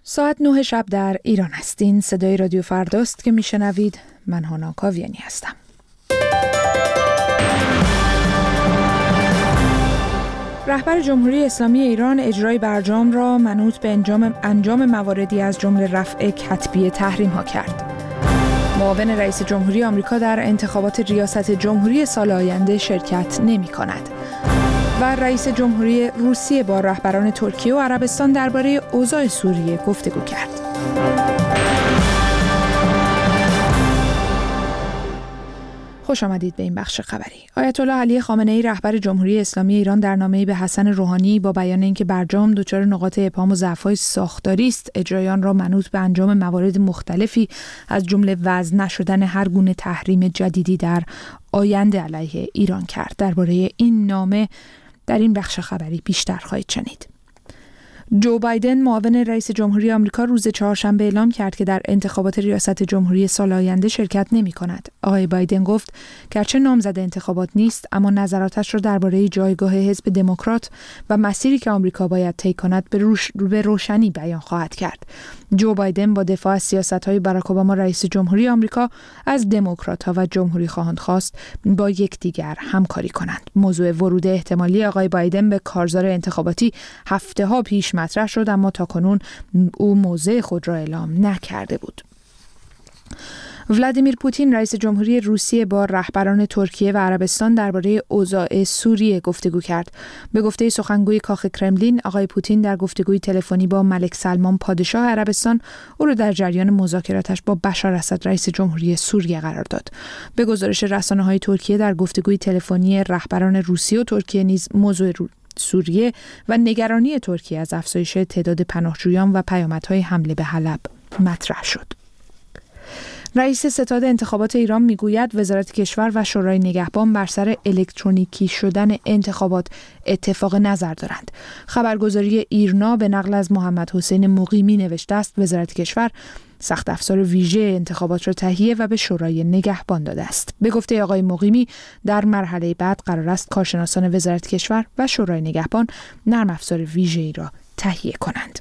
ساعت 9 شب در ایران هستین. صدای رادیو فرداست که میشنوید. من هانا کاویانی هستم. رهبر جمهوری اسلامی ایران اجرای برجام را منوط به انجام مواردی از جمله رفع کتبی تحریم‌ها کرد. معاون رئیس جمهوری آمریکا در انتخابات ریاست جمهوری سال آینده شرکت نمی‌کند. و رئیس جمهوری روسیه با رهبران ترکیه و عربستان درباره اوضاع سوریه گفتگو کرد. خوش آمدید به این بخش خبری. آیت الله علی خامنه‌ای رهبر جمهوری اسلامی ایران در نامه‌ای به حسن روحانی با بیان اینکه برجام دچار نقاط ابهام و ضعف‌های ساختاری است، اجرای آن را منوط به انجام موارد مختلفی از جمله وضع نشدن هر گونه تحریم جدیدی در آینده علیه ایران کرد. درباره این نامه در این بخش خبری بیشتر خواهید شنید. جو بایدن معاون رئیس جمهوری آمریکا روز چهارشنبه اعلام کرد که در انتخابات ریاست جمهوری سال آینده شرکت نمی کند. آقای بایدن گفت گرچه نامزد انتخابات نیست، اما نظراتش را درباره جایگاه حزب دموکرات و مسیری که آمریکا باید طی کند به روشنی بیان خواهد کرد. جو بایدن با دفاع از سیاست‌های باراک اوباما رئیس جمهوری آمریکا از دموکرات‌ها و جمهوری خواهان خواست با یکدیگر همکاری کنند. موضوع ورود احتمالی آقای بایدن به کارزار انتخاباتی هفته‌ها پیش مطرح شد، اما تاکنون او موضع خود را اعلام نکرده بود. ولادیمیر پوتین رئیس جمهوری روسیه با رهبران ترکیه و عربستان درباره اوضاع سوریه گفتگو کرد. به گفته سخنگوی کاخ کرملین، آقای پوتین در گفتگوی تلفنی با ملک سلمان پادشاه عربستان او را در جریان مذاکراتش با بشار اسد رئیس جمهوری سوریه قرار داد. به گزارش رسانه‌های ترکیه، در گفتگوی تلفنی رهبران روسیه و ترکیه نیز موضوع سوریه و نگرانی ترکیه از افزایش تعداد پناهجویان و پیامدهای حمله به حلب مطرح شد. رئیس ستاد انتخابات ایران میگوید وزارت کشور و شورای نگهبان بر سر الکترونیکی شدن انتخابات اتفاق نظر دارند. خبرگزاری ایرنا به نقل از محمد حسین مقیمی نوشته است وزارت کشور سخت افزار ویژه انتخابات را تهیه و به شورای نگهبان داده است. به گفته آقای مقیمی در مرحله بعد قرار است کارشناسان وزارت کشور و شورای نگهبان نرم افزار ویژه‌ای را تهیه کنند.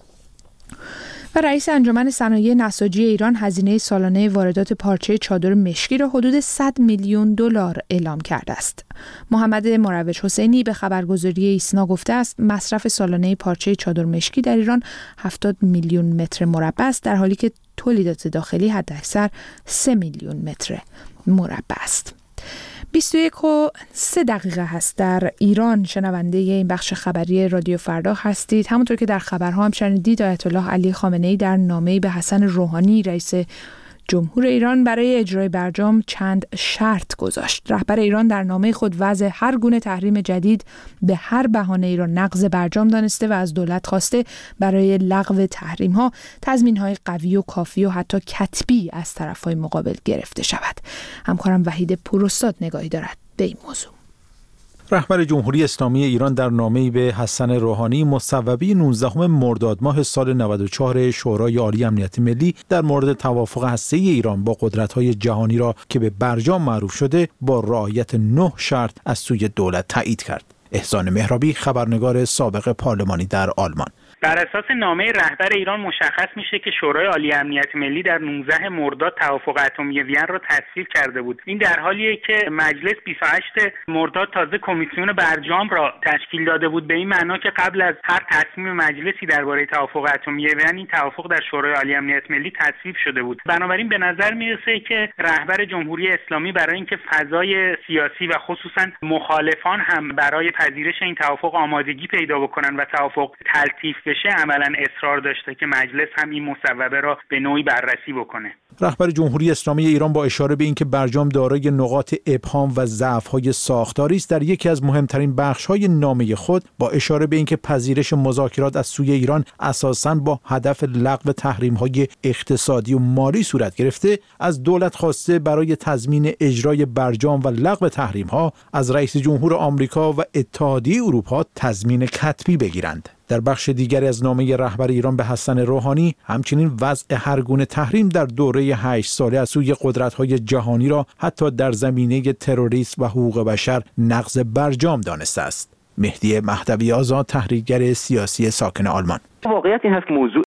و رئیس انجمن صنایع نساجی ایران هزینه سالانه واردات پارچه چادر مشکی را حدود 100 میلیون دلار اعلام کرده است. محمد مروج حسینی به خبرگزاری ایسنا گفته است مصرف سالانه پارچه چادر مشکی در ایران 70 میلیون متر مربع است، در حالی که تولیدات داخلی حداکثر 3 میلیون متر مربع است. 21:03 هست در ایران. شنونده این بخش خبری رادیو فردا هستید. همونطور که در خبرها هم شنیدید، آیت الله علی خامنه‌ای در نامه‌ای به حسن روحانی رئیس جمهور ایران برای اجرای برجام چند شرط گذاشت. رهبر ایران در نامه خود وضع هر گونه تحریم جدید به هر بهانه‌ای را نقض برجام دانسته و از دولت خواسته برای لغو تحریم‌ها تضمین‌های قوی و کافی و حتی کتبی از طرف‌های مقابل گرفته شود. همکارم وحید پوراستاد نگاهی دارد به این موضوع. رهبر جمهوری اسلامی ایران در نامه‌ای به حسن روحانی مصوبه 19 مرداد ماه سال 94 شورای عالی امنیت ملی در مورد توافق هسته‌ای ایران با قدرت‌های جهانی را که به برجام معروف شده با رعایت 9 شرط از سوی دولت تایید کرد. احسان مهرابی، خبرنگار سابق پارلمانی در آلمان. بر اساس نامه رهبر ایران مشخص میشه که شورای عالی امنیت ملی در 19 مرداد توافق اتمی وین را تصویب کرده بود. این در حالیه که مجلس 28 مرداد تازه کمیسیون برجام را تشکیل داده بود، به این معنا که قبل از هر تصمیم مجلسی درباره توافق اتمی وین این توافق در شورای عالی امنیت ملی تصویب شده بود. بنابراین به نظر میرسه که رهبر جمهوری اسلامی برای اینکه فضای سیاسی و خصوصا مخالفان هم برای پذیرش این توافق آمادگی پیدا بکنن و توافق تلطیف بشه عملاً اصرار داشته که مجلس هم این مصوبه را به نوعی بررسی بکنه. رهبر جمهوری اسلامی ایران با اشاره به اینکه برجام دارای نقاط ابهام و ضعف‌های ساختاری است، در یکی از مهمترین بخش‌های نامه خود با اشاره به اینکه پذیرش مذاکرات از سوی ایران اساساً با هدف لغو تحریم‌های اقتصادی و مالی صورت گرفته، از دولت خواسته برای تضمین اجرای برجام و لغو تحریم‌ها از رئیس جمهور آمریکا و اتحادیه اروپا تضمین کتبی بگیرند. در بخش دیگری از نامه رهبر ایران به حسن روحانی همچنین وضع هر گونه تحریم در دوره 8 ساله از سوی قدرت‌های جهانی را حتی در زمینه تروریسم و حقوق بشر نقض برجام دانسته است. مهدی مهدوی آزاد، تحلیلگر سیاسی ساکن آلمان. واقعیت این هست که موضوع